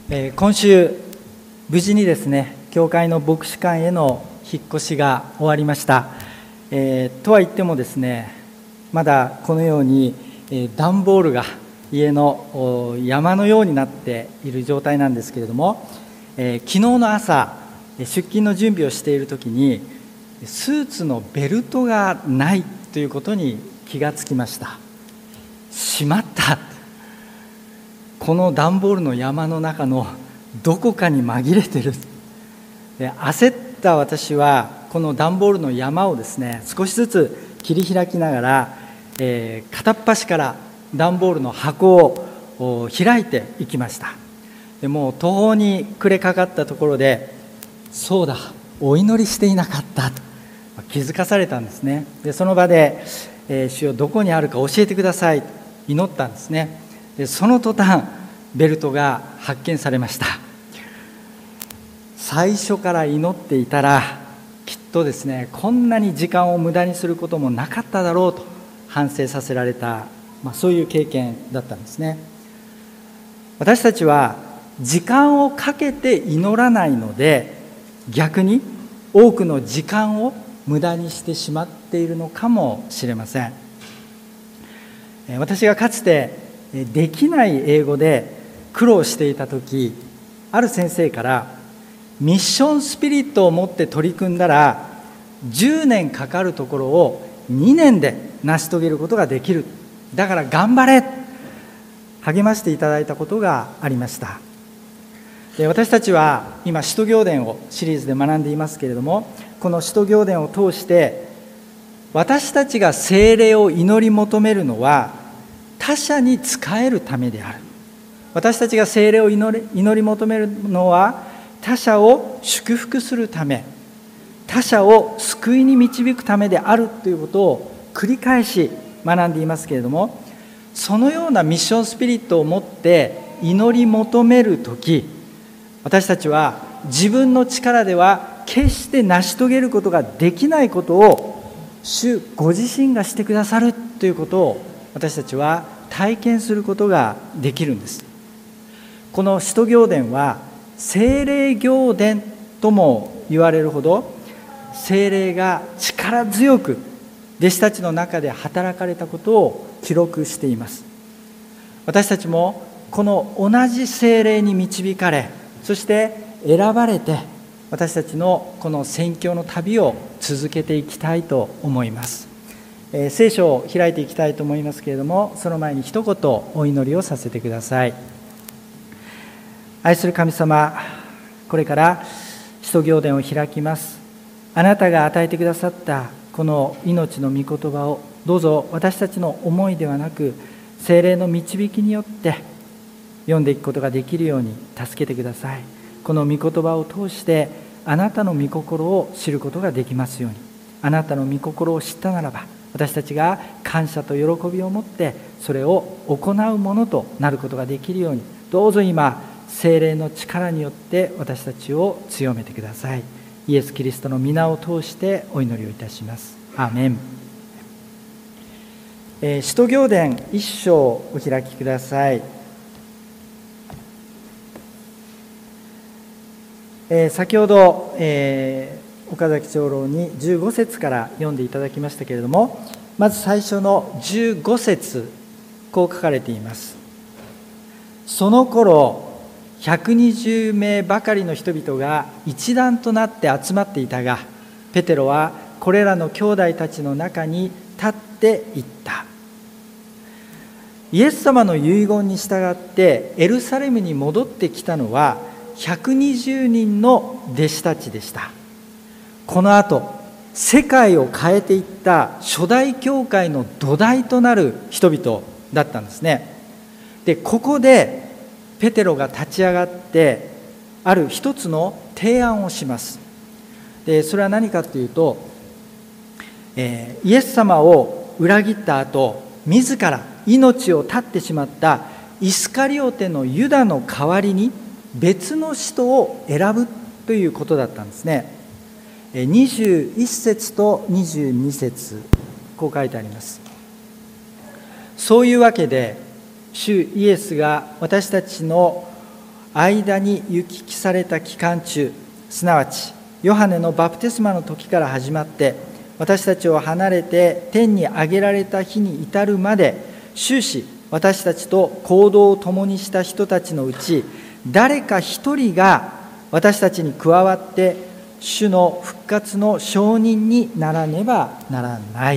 今週無事にですね、教会の牧師館への引っ越しが終わりました。とは言ってもですね、まだこのように、段ボールが家の山のようになっている状態なんですけれども、昨日の朝出勤の準備をしているときにスーツのベルトがないということに気がつきました。しまった、この段ボールの山の中のどこかに紛れてる。で、焦った私はこの段ボールの山をですね、少しずつ切り開きながら、片っ端から段ボールの箱を開いていきました。でもう途方に暮れかかったところで、そうだ、お祈りしていなかったと気づかされたんですね。でその場で、主よ、どこにあるか教えてくださいと祈ったんですね。でその途端ベルトが発見されました。最初から祈っていたらきっとですね、こんなに時間を無駄にすることもなかっただろうと反省させられた、そういう経験だったんですね。私たちは時間をかけて祈らないので、逆に多くの時間を無駄にしてしまっているのかもしれません。私がかつてできない英語で苦労していた時、ある先生からミッションスピリットを持って取り組んだら10年かかるところを2年で成し遂げることができる、だから頑張れ、励ましていただいたことがありました。で、私たちは今使徒行伝をシリーズで学んでいますけれども、この使徒行伝を通して私たちが聖霊を祈り求めるのは他者に仕えるためである。私たちが聖霊を祈り求めるのは他者を祝福するため、他者を救いに導くためであるということを繰り返し学んでいますけれども、そのようなミッションスピリットを持って祈り求めるとき、私たちは自分の力では決して成し遂げることができないことを主ご自身がしてくださるということを私たちは体験することができるんです。この使徒行伝は聖霊行伝とも言われるほど、聖霊が力強く弟子たちの中で働かれたことを記録しています。私たちもこの同じ聖霊に導かれ、そして選ばれて私たちのこの宣教の旅を続けていきたいと思います。聖書を開いていきたいと思いますけれども、その前に一言お祈りをさせてください。愛する神様、これから使徒行伝を開きます。あなたが与えてくださったこの命の御言葉をどうぞ私たちの思いではなく聖霊の導きによって読んでいくことができるように助けてください。この御言葉を通してあなたの御心を知ることができますように。あなたの御心を知ったならば、私たちが感謝と喜びを持ってそれを行うものとなることができるように、どうぞ今聖霊の力によって私たちを強めてください。イエス・キリストの皆を通してお祈りをいたします。アーメン。使徒行伝1章をお開きください。先ほど、岡崎長老に15節から読んでいただきましたけれども、まず最初の15節、こう書かれています。その頃120名ばかりの人々が一団となって集まっていたが、ペテロはこれらの兄弟たちの中に立っていった。イエス様の遺言に従ってエルサレムに戻ってきたのは120人の弟子たちでした。この後世界を変えていった初代教会の土台となる人々だったんですね。で、ここでペテロが立ち上がってある一つの提案をします。で、それは何かというと、イエス様を裏切った後、自ら命を絶ってしまったイスカリオテのユダの代わりに別の使徒を選ぶということだったんですね。21節と22節、こう書いてあります。そういうわけで主イエスが私たちの間に行き来された期間中、すなわちヨハネのバプテスマの時から始まって、私たちを離れて天に上げられた日に至るまで、終始私たちと行動を共にした人たちのうち、誰か一人が私たちに加わって主の復活の証人にならねばならない。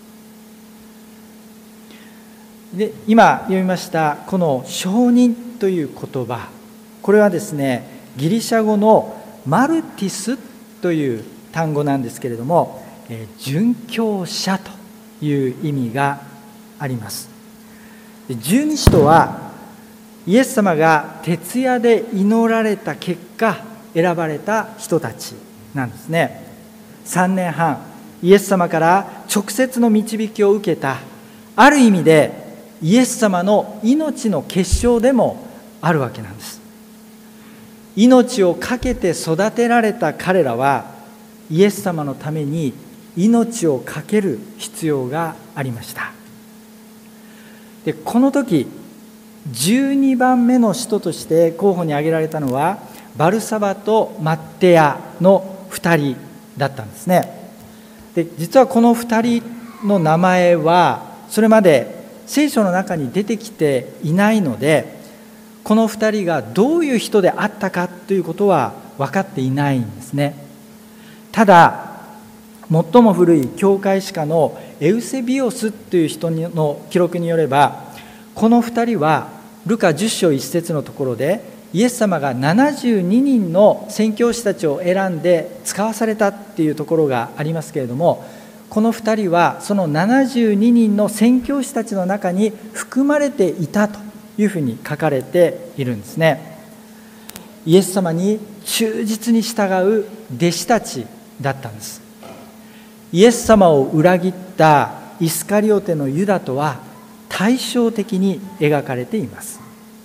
で、今読みましたこの証人という言葉、これはですね、ギリシャ語のマルティスという単語なんですけれども、殉教者という意味があります。十二使徒はイエス様が徹夜で祈られた結果選ばれた人たちなんですね。3年半イエス様から直接の導きを受けた、ある意味でイエス様の命の結晶でもあるわけなんです。命を懸けて育てられた彼らは、イエス様のために命を懸ける必要がありました。で、この時12番目の使徒として候補に挙げられたのはバルサバとマッテアの2人だったんですね。で、実はこの2人の名前はそれまで聖書の中に出てきていないので、この2人がどういう人であったかということは分かっていないんですね。ただ、最も古い教会史家のエウセビオスという人の記録によれば、この2人はルカ10章1節のところで、イエス様が72人の宣教師たちを選んで使わされたっていうところがありますけれども、この2人はその72人の宣教師たちの中に含まれていたというふうに書かれているんですね。イエス様に忠実に従う弟子たちだったんです。イエス様を裏切ったイスカリオテのユダとは対照的に描かれています。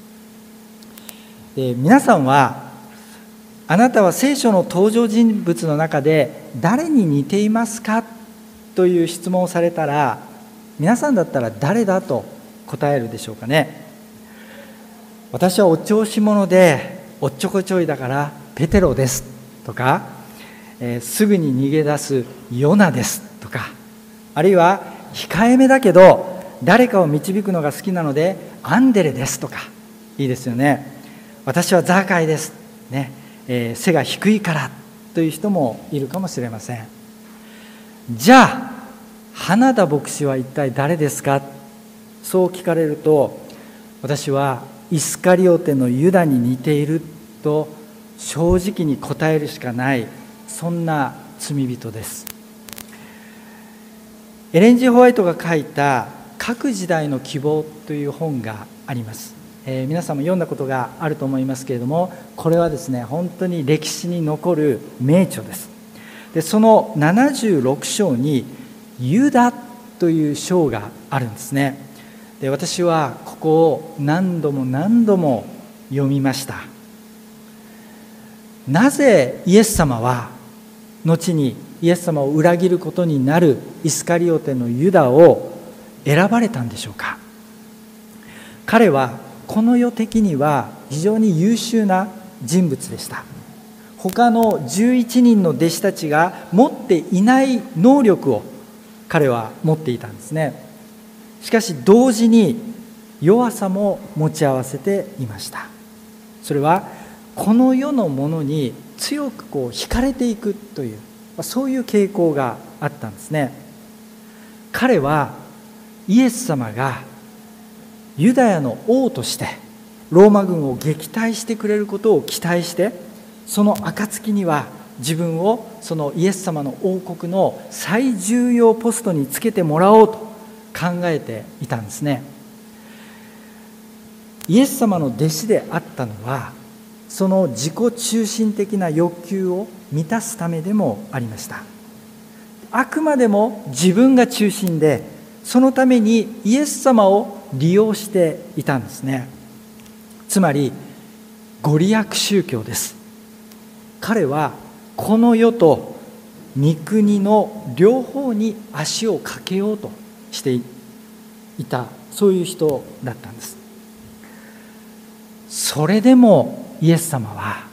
皆さんは、あなたは聖書の登場人物の中で誰に似ていますかという質問をされたら、皆さんだったら誰だと答えるでしょうかね。私はお調子者でおっちょこちょいだからペテロですとか、すぐに逃げ出すヨナですとか、あるいは控えめだけど誰かを導くのが好きなのでアンデレですとか、いいですよね。私はザーカイです、ね、背が低いからという人もいるかもしれません。じゃあ花田牧師は一体誰ですか、そう聞かれると、私はイスカリオテのユダに似ていると正直に答えるしかない、そんな罪人です。エレン・ジ・ホワイトが書いた各時代の希望という本があります。皆さんも読んだことがあると思いますけれども、これはですね、本当に歴史に残る名著です。で、その76章にユダという章があるんですね。で、私はここを何度も何度も読みました。なぜイエス様は後にイエス様を裏切ることになるイスカリオテのユダを選ばれたんでしょうか。彼はこの世的には非常に優秀な人物でした。他の11人の弟子たちが持っていない能力を彼は持っていたんですね。しかし同時に弱さも持ち合わせていました。それはこの世のものに強く惹かれていくという、そういう傾向があったんですね。彼はイエス様がユダヤの王としてローマ軍を撃退してくれることを期待して、その暁には自分をそのイエス様の王国の最重要ポストにつけてもらおうと考えていたんですね。イエス様の弟子であったのは、その自己中心的な欲求を満たすためでもありました。あくまでも自分が中心で、そのためにイエス様を利用していたんですね。つまりご利益宗教です。彼はこの世と御国の両方に足をかけようとしていた、そういう人だったんです。 それでもイエス様は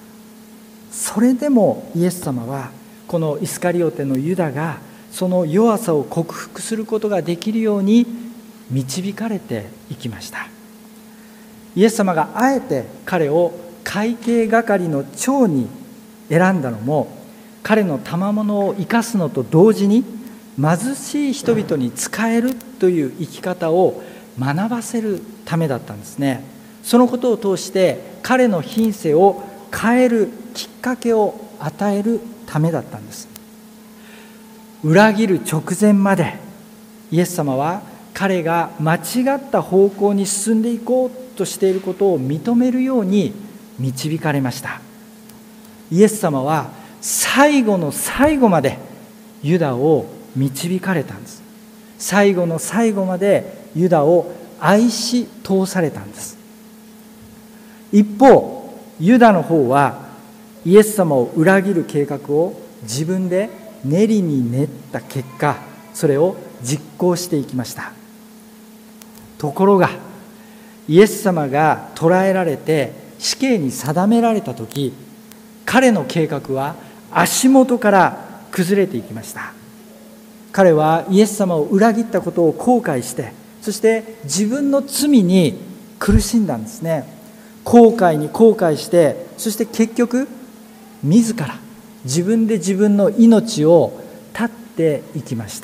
このイスカリオテのユダがその弱さを克服することができるように導かれていきました。イエス様があえて彼を会計係の長に選んだのも、彼の賜物を生かすのと同時に貧しい人々に仕えるという生き方を学ばせるためだったんですね。そのことを通して彼の品性を変えるきっかけを与えるためだったんです。裏切る直前までイエス様は彼が間違った方向に進んでいこうとしていることを認めるように導かれました。イエス様は最後の最後までユダを導かれたんです。最後の最後までユダを愛し通されたんです。一方、ユダの方はイエス様を裏切る計画を自分で練りに練った結果、それを実行していきました。ところがイエス様が捕らえられて死刑に定められた時、彼の計画は足元から崩れていきました。彼はイエス様を裏切ったことを後悔して、そして自分の罪に苦しんだんですね。後悔に後悔して、そして結局自ら自分で自分の命を絶っていきました。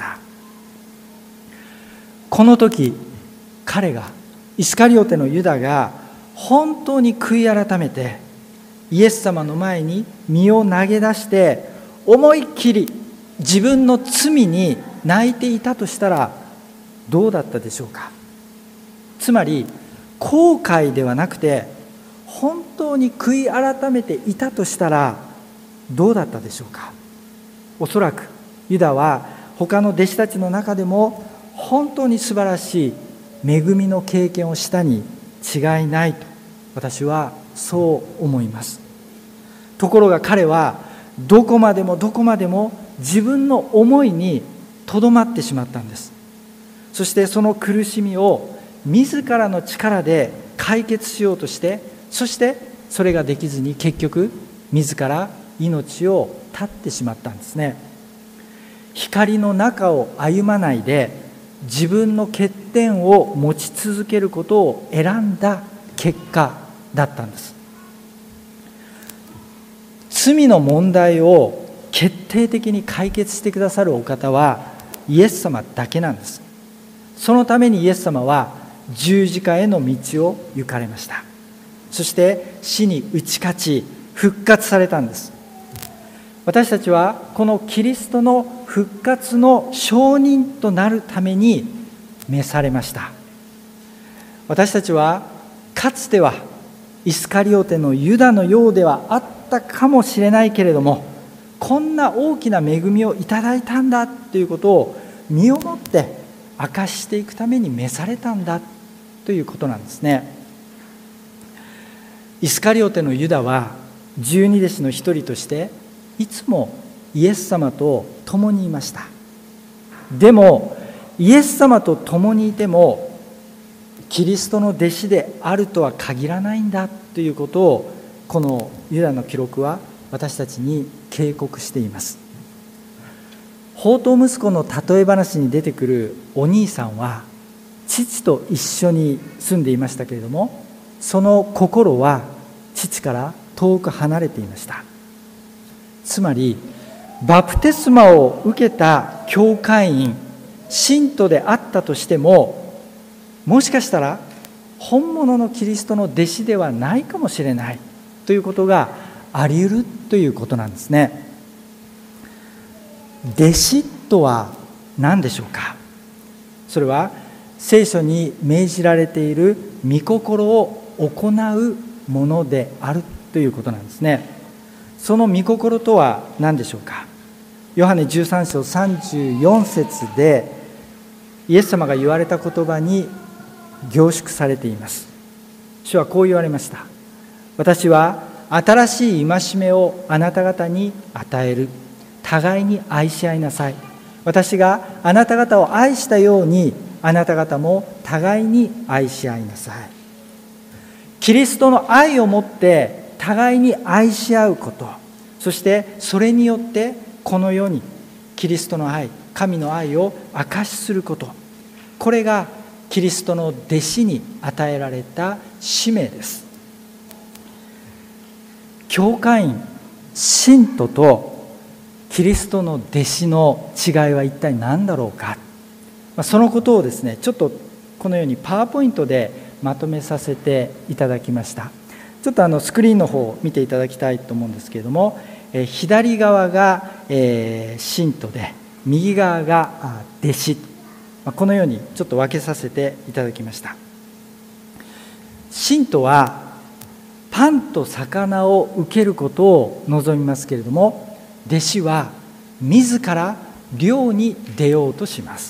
この時イスカリオテのユダが本当に悔い改めてイエス様の前に身を投げ出して思いっきり自分の罪に泣いていたとしたらどうだったでしょうか。つまり後悔ではなくて本当に悔い改めていたとしたらどうだったでしょうか。おそらくユダは他の弟子たちの中でも本当に素晴らしい恵みの経験をしたに違いないと私はそう思います。ところが彼はどこまでも自分の思いにとどまってしまったんです。そしてその苦しみを自らの力で解決しようとして、そしてそれができずに結局自ら命を絶ってしまったんですね。光の中を歩まないで自分の欠点を持ち続けることを選んだ結果だったんです。罪の問題を決定的に解決してくださるお方はイエス様だけなんです。そのためにイエス様は十字架への道を行かれました。そして死に打ち勝ち復活されたんです。私たちはこのキリストの復活の証人となるために召されました。私たちはかつてはイスカリオテのユダのようではあったかもしれないけれども、こんな大きな恵みをいただいたんだということを身をもって証ししていくために召されたんだということなんですね。イスカリオテのユダは十二弟子の一人としていつもイエス様と共にいました。でもイエス様と共にいてもキリストの弟子であるとは限らないんだということをこのユダの記録は私たちに警告しています。放蕩息子の例え話に出てくるお兄さんは父と一緒に住んでいましたけれども、その心は父から遠く離れていました。つまりバプテスマを受けた教会員信徒であったとしても、もしかしたら本物のキリストの弟子ではないかもしれないということがあり得るということなんですね。弟子とは何でしょうか。それは聖書に命じられている御心を行うものであるということなんですね。その御心とは何でしょうか。ヨハネ13章34節でイエス様が言われた言葉に凝縮されています。主はこう言われました。私は新しい戒めをあなた方に与える。互いに愛し合いなさい。私があなた方を愛したようにあなた方も互いに愛し合いなさい。 キリストの愛をもって互いに愛し合うこと、そしてそれによってこの世にキリストの愛、神の愛を証しすること、これがキリストの弟子に与えられた使命です。教会員、信徒とキリストの弟子の違いは一体何だろうか。そのことをですね、ちょっとこのようにパワーポイントでまとめさせていただきました。ちょっとスクリーンの方を見ていただきたいと思うんですけれども、左側が信徒で右側が弟子、このようにちょっと分けさせていただきました。信徒はパンと魚を受けることを望みますけれども、弟子は自ら漁に出ようとします。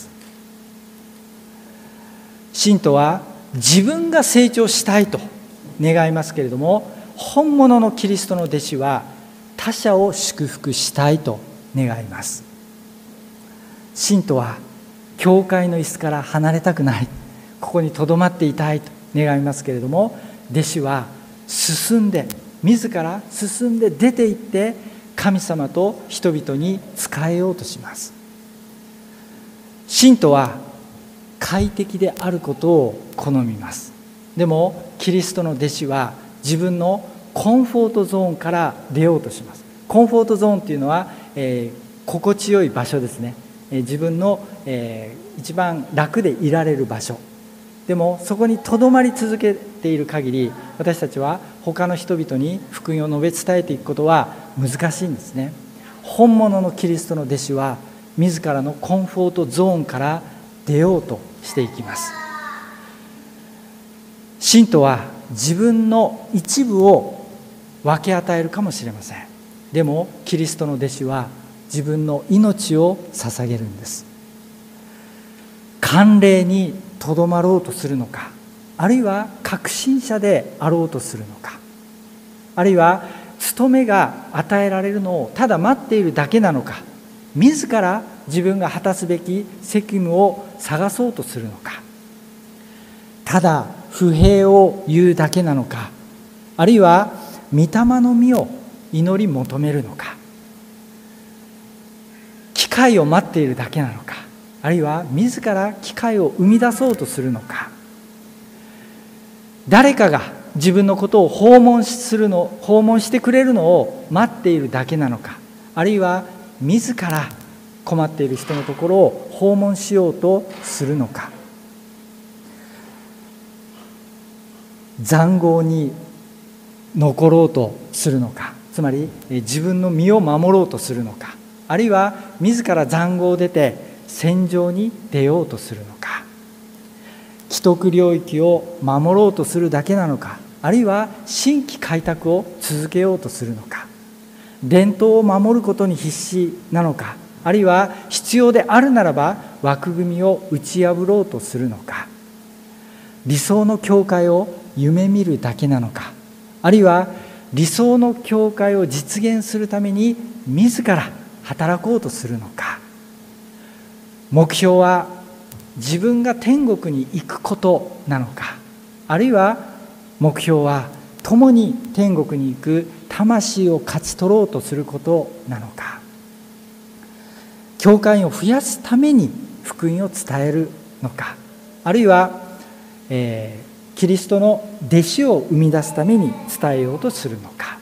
信徒は自分が成長したいと願いますけれども、本物のキリストの弟子は他者を祝福したいと願います。信徒は教会の椅子から離れたくない、ここにとどまっていたいと願いますけれども、弟子は自ら進んで出て行って神様と人々に仕えようとします。信徒は快適であることを好みます。でもキリストの弟子は自分のコンフォートゾーンから出ようとします。コンフォートゾーンというのは、心地よい場所ですね。自分の、一番楽でいられる場所。でもそこにとどまり続けている限り、私たちは他の人々に福音を述べ伝えていくことは難しいんですね。本物のキリストの弟子は自らのコンフォートゾーンから出ようとしていきます。信徒は自分の一部を分け与えるかもしれません。でもキリストの弟子は自分の命を捧げるんです。慣例にとどまろうとするのか、あるいは革新者であろうとするのか、あるいは務めが与えられるのをただ待っているだけなのか、自ら自分が果たすべき責務を探そうとするのか、ただ不平を言うだけなのか、あるいは御霊の実を祈り求めるのか、機会を待っているだけなのか、あるいは自ら機会を生み出そうとするのか、誰かが自分のことを訪問してくれるのを待っているだけなのか、あるいは自ら困っている人のところを訪問しようとするのか、塹壕に残ろうとするのか、つまり自分の身を守ろうとするのか、あるいは自ら塹壕を出て戦場に出ようとするのか、既得領域を守ろうとするだけなのか、あるいは新規開拓を続けようとするのか、伝統を守ることに必死なのか、あるいは必要であるならば枠組みを打ち破ろうとするのか、理想の教会を夢見るだけなのか、あるいは理想の教会を実現するために自ら働こうとするのか、目標は自分が天国に行くことなのか、あるいは目標は共に天国に行く魂を勝ち取ろうとすることなのか、教会を増やすために福音を伝えるのか、あるいは、キリストの弟子を生み出すために伝えようとするのか、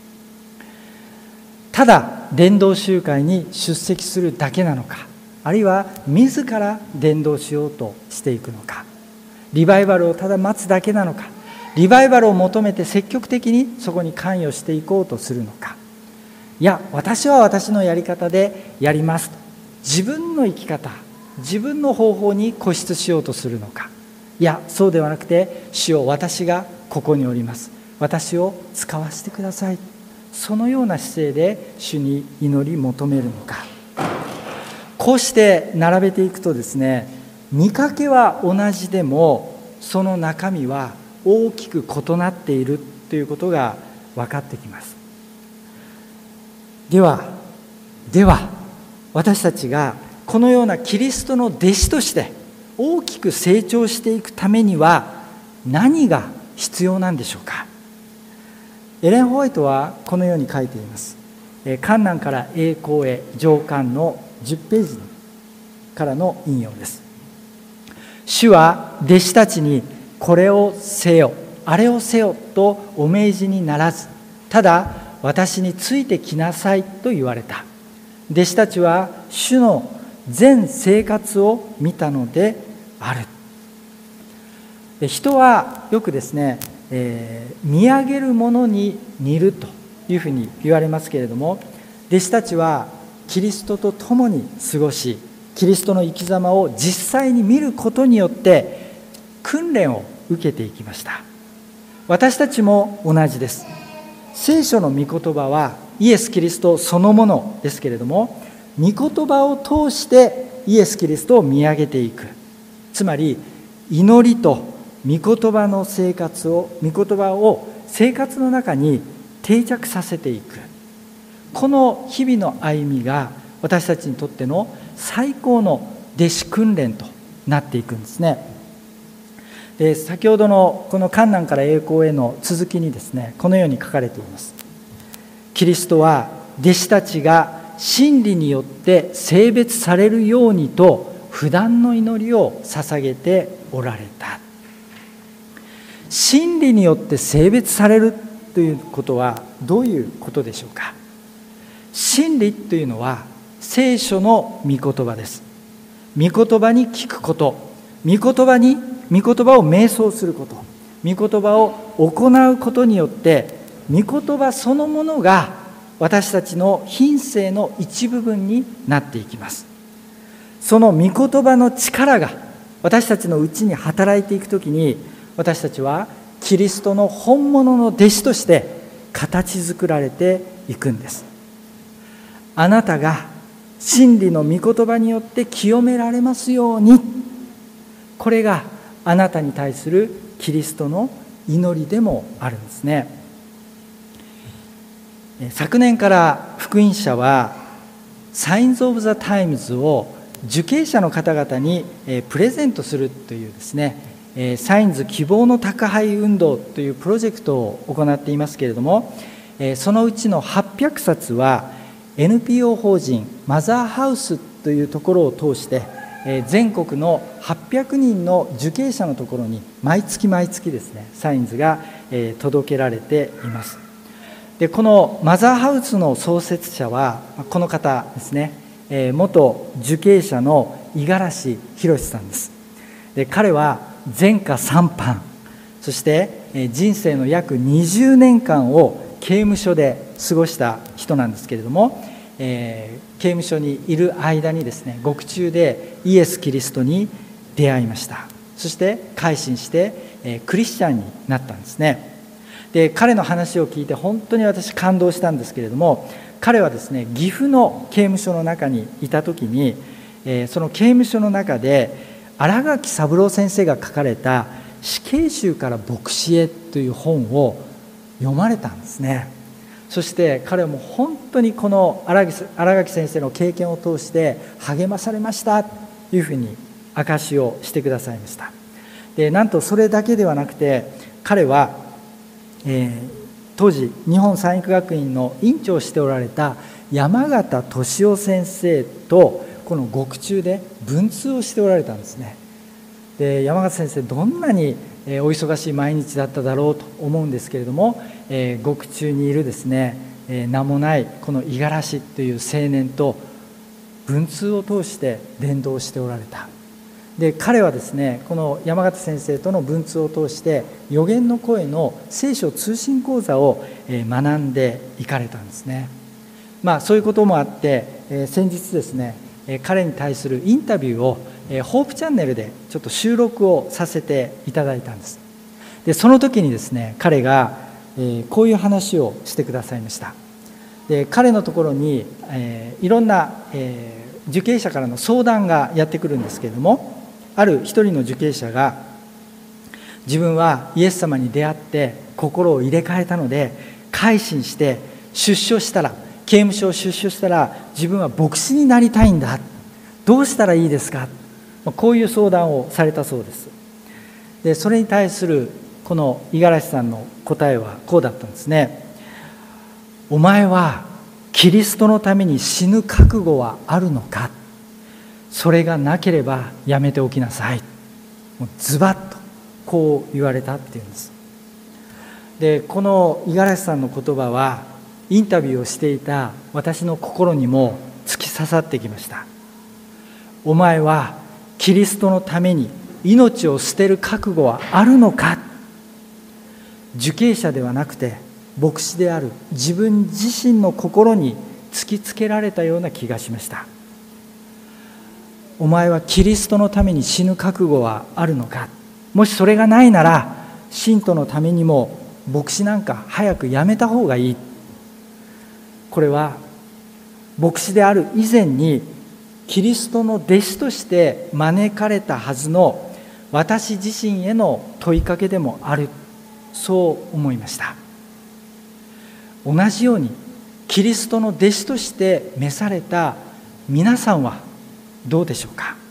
ただ伝道集会に出席するだけなのか、あるいは自ら伝道しようとしていくのか、リバイバルをただ待つだけなのか、リバイバルを求めて積極的にそこに関与していこうとするのか、いや私は私のやり方でやりますと自分の生き方、自分の方法に固執しようとするのか、いやそうではなくて、主よ私がここにおります、私を使わせてください、そのような姿勢で主に祈り求めるのか。こうして並べていくとですね、見かけは同じでもその中身は大きく異なっているということが分かってきます。では私たちがこのようなキリストの弟子として大きく成長していくためには何が必要なんでしょうか。エレン・ホワイトはこのように書いています。患難から栄光へ上巻の10ページからの引用です。主は弟子たちにこれをせよあれをせよとお命じにならず、ただ私についてきなさいと言われた。弟子たちは主の全生活を見たのである。人はよくですね、見上げるものに似るというふうに言われますけれども、弟子たちはキリストと共に過ごし、キリストの生き様を実際に見ることによって訓練を受けていきました。私たちも同じです。聖書の御言葉はイエス・キリストそのものですけれども、御言葉を通してイエス・キリストを見上げていく。つまり祈りと御言葉の生活を、御言葉を生活の中に定着させていく。この日々の歩みが私たちにとっての最高の弟子訓練となっていくんですね。で、先ほどのこの患難から栄光への続きにですね、このように書かれています。キリストは弟子たちが真理によって聖別されるようにと不断の祈りを捧げておられた。真理によって聖別されるということはどういうことでしょうか。真理というのは聖書の御言葉です。御言葉に聞くこと、御言葉を瞑想すること、御言葉を行うことによって御言葉そのものが私たちの品性の一部分になっていきます。その御言葉の力が私たちのうちに働いていくときに、私たちはキリストの本物の弟子として形作られていくんです。あなたが真理の御言葉によって清められますように、これがあなたに対するキリストの祈りでもあるんですね。昨年から福音社はサインズ・オブ・ザ・タイムズを受刑者の方々にプレゼントするというですね、サインズ希望の宅配運動というプロジェクトを行っていますけれども、そのうちの800冊は NPO 法人マザーハウスというところを通して全国の800人の受刑者のところに毎月ですね、サインズが届けられています。で、このマザーハウスの創設者はこの方ですね、元受刑者の五十嵐博さんです。で、彼は前科3犯、そして人生の約20年間を刑務所で過ごした人なんですけれども、刑務所にいる間にですね、獄中でイエス・キリストに出会いました。そして改心してクリスチャンになったんですね。で、彼の話を聞いて本当に私感動したんですけれども、彼はですね、岐阜の刑務所の中にいた時に、その刑務所の中で新垣三郎先生が書かれた死刑囚から牧師へという本を読まれたんですね。そして彼はもう本当にこの新垣先生の経験を通して励まされましたというふうに証しをしてくださいました。で、なんとそれだけではなくて、彼は当時日本三育学院の院長をしておられた山形俊夫先生とこの獄中で文通をしておられたんですね。で、山形先生どんなにお忙しい毎日だっただろうと思うんですけれども、獄中にいるですね、名もないこの五十嵐という青年と文通を通して伝道しておられた。で、彼はですね、この山形先生との文通を通して預言の声の聖書通信講座を学んでいかれたんですね。そういうこともあって先日ですね、彼に対するインタビューをホープチャンネルでちょっと収録をさせていただいたんです。で、その時にですね、彼がこういう話をしてくださいました。で、彼のところにいろんな受刑者からの相談がやってくるんですけれども、ある一人の受刑者が、自分はイエス様に出会って心を入れ替えたので改心して刑務所を出所したら自分は牧師になりたいんだ、どうしたらいいですか、こういう相談をされたそうです。で、それに対するこの五十嵐さんの答えはこうだったんですね。お前はキリストのために死ぬ覚悟はあるのか。それがなければやめておきなさい。もうズバッとこう言われたっていうんです。でこの五十嵐さんの言葉はインタビューをしていた私の心にも突き刺さってきました。お前はキリストのために命を捨てる覚悟はあるのか。受刑者ではなくて牧師である自分自身の心に突きつけられたような気がしました。お前はキリストのために死ぬ覚悟はあるのか。もしそれがないなら信徒のためにも牧師なんか早くやめた方がいい。これは牧師である以前にキリストの弟子として招かれたはずの私自身への問いかけでもある、そう思いました。同じようにキリストの弟子として召された皆さんはどうでしょうか。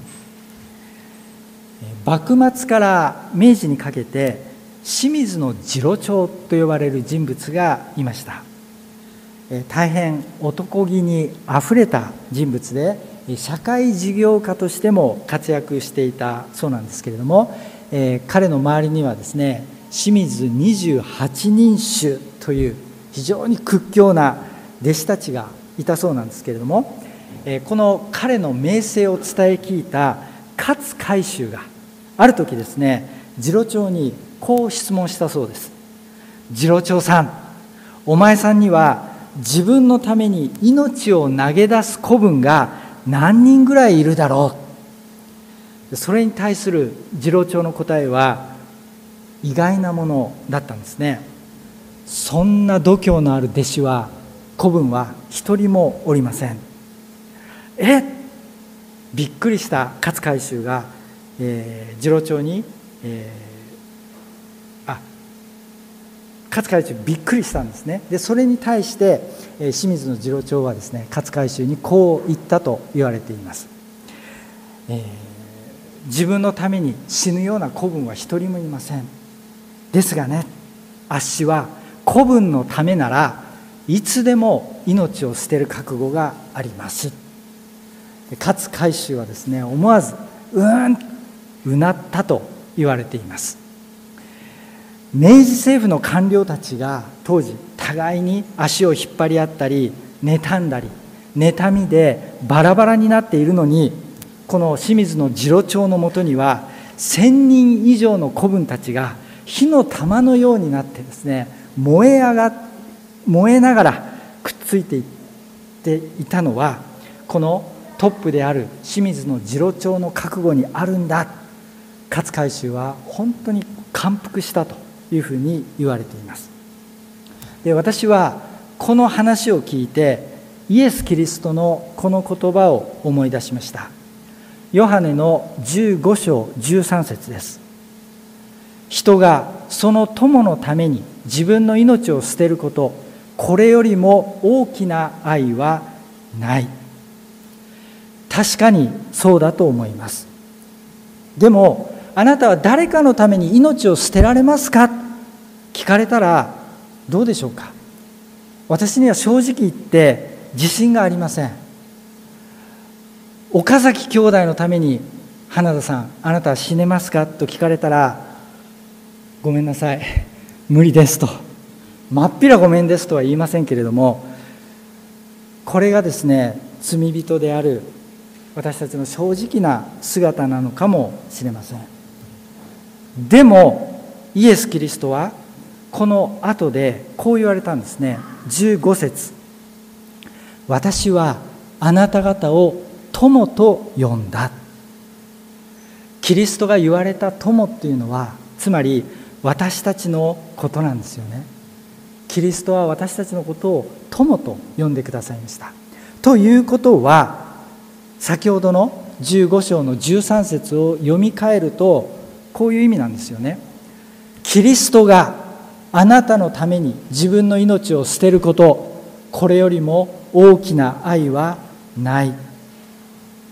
幕末から明治にかけて清水次郎長と呼ばれる人物がいました。大変男気にあふれた人物で社会事業家としても活躍していたそうなんですけれども、彼の周りにはですね、清水28人衆という非常に屈強な弟子たちがいたそうなんですけれども、この彼の名声を伝え聞いた勝海舟がある時ですね、次郎長にこう質問したそうです。次郎長さん、お前さんには自分のために命を投げ出す子分が何人ぐらいいるだろう。それに対する次郎長の答えは意外なものだったんですね。そんな度胸のある弟子は子分は一人もおりません。びっくりした勝海舟が、次郎長に、勝海舟びっくりしたんですね。でそれに対して、清水次郎長はですね、勝海舟にこう言ったと言われています。自分のために死ぬような子分は一人もいません。ですがね、あっしは子分のためならいつでも命を捨てる覚悟があります。勝海舟はですね、思わずうなったと言われています。明治政府の官僚たちが当時互いに足を引っ張り合ったり妬んだり妬みでバラバラになっているのに、この清水次郎長のもとには1000人以上の子分たちが火の玉のようになってですね、燃えながらくっついていっていたのは、このトップである清水次郎長の覚悟にあるんだ。勝海舟は本当に感服したというふうに言われています。で、私はこの話を聞いてイエス・キリストのこの言葉を思い出しました。ヨハネの15章13節です。人がその友のために自分の命を捨てること、これよりも大きな愛はない。確かにそうだと思います。でもあなたは誰かのために命を捨てられますか？聞かれたらどうでしょうか。私には正直言って自信がありません。岡崎兄弟のために花田さん、あなたは死ねますかと聞かれたら、ごめんなさい、無理ですと、まっぴらごめんですとは言いませんけれども、これがですね、罪人である私たちの正直な姿なのかもしれません。でもイエス・キリストはこの後でこう言われたんですね。15節、私はあなた方を友と呼んだ。キリストが言われた友っていうのは、つまり私たちのことなんですよね。キリストは私たちのことを友と呼んでくださいました。ということは、先ほどの15章の13節を読み替えるとこういう意味なんですよね。キリストがあなたのために自分の命を捨てること、これよりも大きな愛はない。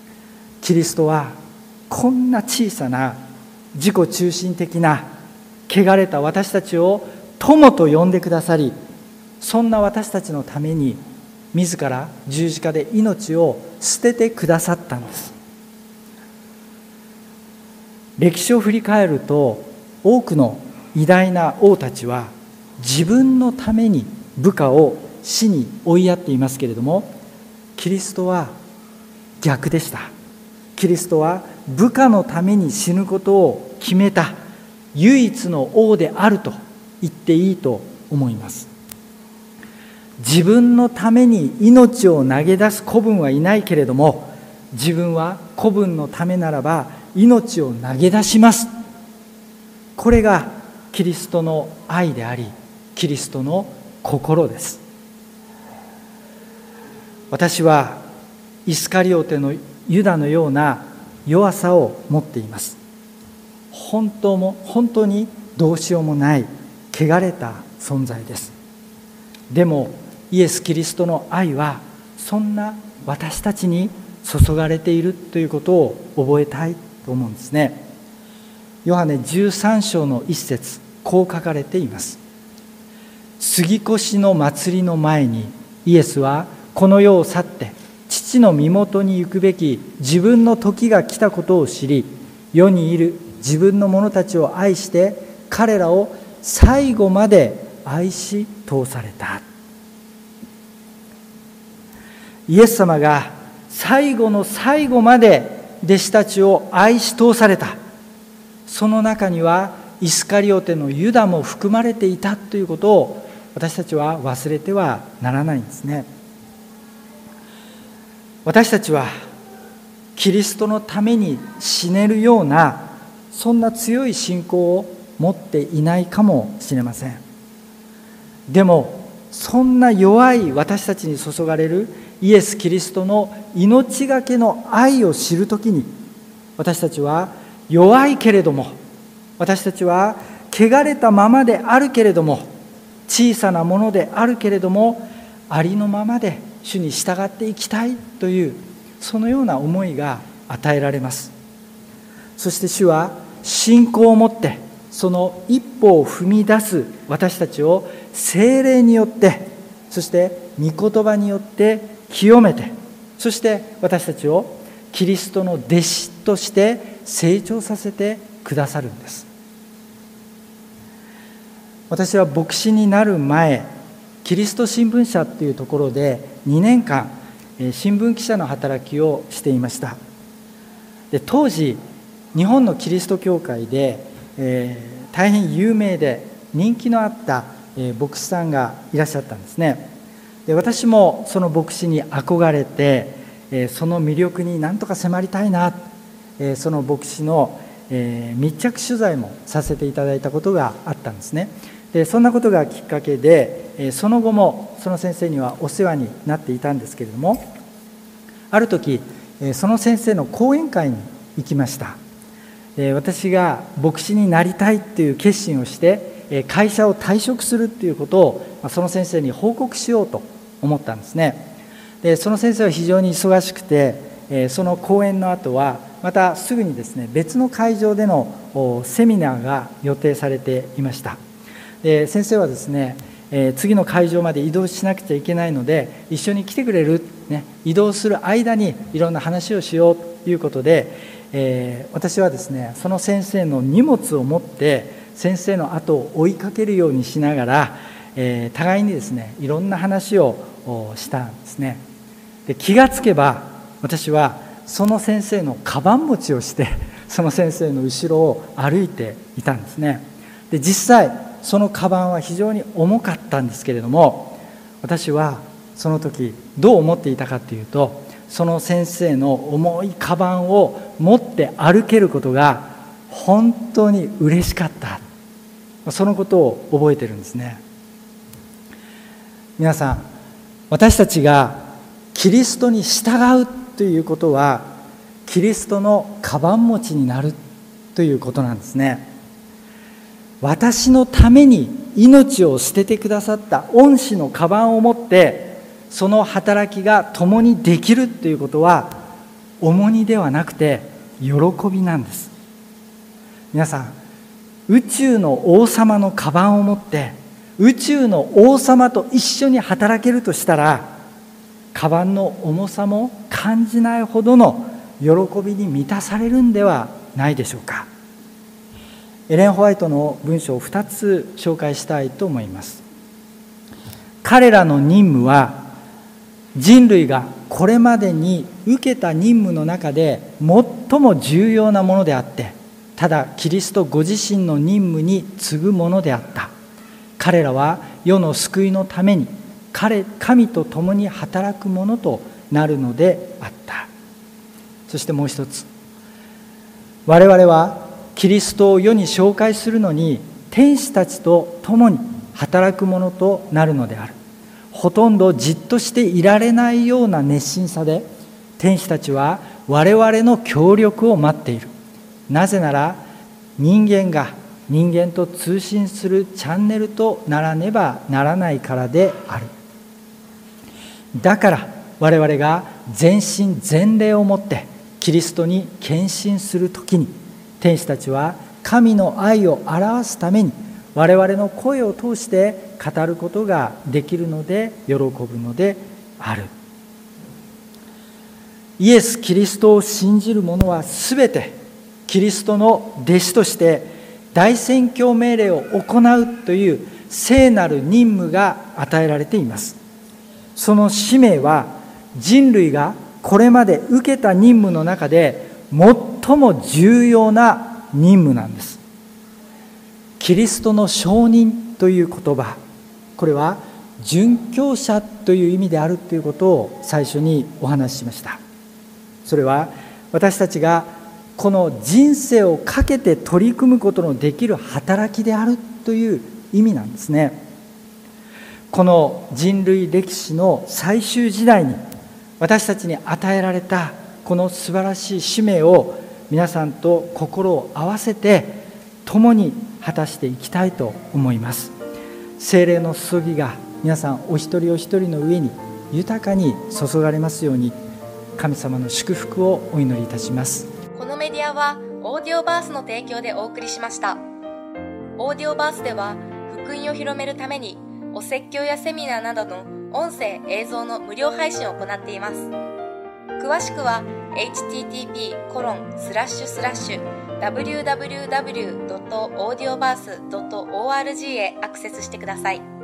キリストはこんな小さな自己中心的な汚れた私たちを友と呼んでくださり、そんな私たちのために自ら十字架で命を捨ててくださったんです。歴史を振り返ると、多くの偉大な王たちは自分のために部下を死に追いやっていますけれども、キリストは逆でした。キリストは部下のために死ぬことを決めた唯一の王であると言っていいと思います。自分のために命を投げ出す子分はいないけれども、自分は子分のためならば命を投げ出します。これがキリストの愛であり、キリストの心です。私はイスカリオテのユダのような弱さを持っています。本当にどうしようもない汚れた存在です。でもイエス・キリストの愛はそんな私たちに注がれているということを覚えたいと思うんですね。ヨハネ13章の一節、こう書かれています。杉越の祭りの前にイエスはこの世を去って父の身元に行くべき自分の時が来たことを知り、世にいる自分の者たちを愛して彼らを最後まで愛し通された。イエス様が最後の最後まで弟子たちを愛し通された。その中にはイスカリオテのユダも含まれていたということを私たちは忘れてはならないんですね。私たちはキリストのために死ねるようなそんな強い信仰を持っていないかもしれません。でもそんな弱い私たちに注がれるイエス・キリストの命がけの愛を知るときに、私たちは弱いけれども、私たちは汚れたままであるけれども、小さなものであるけれども、ありのままで主に従っていきたいという、そのような思いが与えられます。そして主は信仰を持ってその一歩を踏み出す私たちを聖霊によって、そして御言葉によって清めて、そして私たちをキリストの弟子として成長させてくださるんです。私は牧師になる前、キリスト新聞社というところで2年間新聞記者の働きをしていました。で、当時日本のキリスト教会で、大変有名で人気のあった牧師さんがいらっしゃったんですね。で、私もその牧師に憧れて、その魅力に何とか迫りたいな、その牧師の密着取材もさせていただいたことがあったんですね。で、そんなことがきっかけで、その後もその先生にはお世話になっていたんですけれども、ある時その先生の講演会に行きました。私が牧師になりたいっていう決心をして会社を退職するっていうことをその先生に報告しようと思ったんですね。で、その先生は非常に忙しくて、その講演の後はまたすぐにですね、別の会場でのセミナーが予定されていました。で、先生はですね、次の会場まで移動しなくちゃいけないので一緒に来てくれる、移動する間にいろんな話をしようということで、私はですね、その先生の荷物を持って先生の後を追いかけるようにしながら、互いにですね、いろんな話をしたんですね。で、気がつけば私はその先生のカバン持ちをしてその先生の後ろを歩いていたんですね。で、実際そのカバンは非常に重かったんですけれども、私はその時どう思っていたかというと、その先生の重いカバンを持って歩けることが本当に嬉しかった、そのことを覚えてるんですね。皆さん、私たちがキリストに従うということはキリストのカバン持ちになるということなんですね。私のために命を捨ててくださった恩師のカバンを持ってその働きが共にできるということは重荷ではなくて喜びなんです。皆さん、 宇宙の王様のカバンを持って宇宙の王様と一緒に働けるとしたら、カバンの重さも感じないほどの喜びに満たされるんではないでしょうか。エレン・ホワイトの文章を2つ紹介したいと思います。彼らの任務は、人類がこれまでに受けた任務の中で最も重要なものであって、ただキリストご自身の任務に次ぐものであった。彼らは世の救いのために神と共に働くものとなるのであった。そしてもう一つ、我々はキリストを世に紹介するのに天使たちと共に働くものとなるのである。ほとんどじっとしていられないような熱心さで、天使たちは我々の協力を待っている。なぜなら人間が人間と通信するチャンネルとならねばならないからである。だから我々が全身全霊をもってキリストに献身するときに、天使たちは神の愛を表すために我々の声を通して語ることができるので喜ぶのである。イエス・キリストを信じる者はすべてキリストの弟子として大宣教命令を行うという聖なる任務が与えられています。その使命は人類がこれまで受けた任務の中で最も重要な任務なんです。キリストの証人という言葉、これは殉教者という意味であるということを最初にお話ししました。それは私たちがこの人生をかけて取り組むことのできる働きであるという意味なんですね。この人類歴史の最終時代に私たちに与えられたこの素晴らしい使命を皆さんと心を合わせて共に果たしていきたいと思います。聖霊の注ぎが皆さんお一人お一人の上に豊かに注がれますように、神様の祝福をお祈りいたします。 このメディアはオーディオバースの提供でお送りしました。オーディオバースでは福音を広めるためにお説教やセミナーなどの音声映像の無料配信を行っています。詳しくは http://www.audioverse.org へアクセスしてください。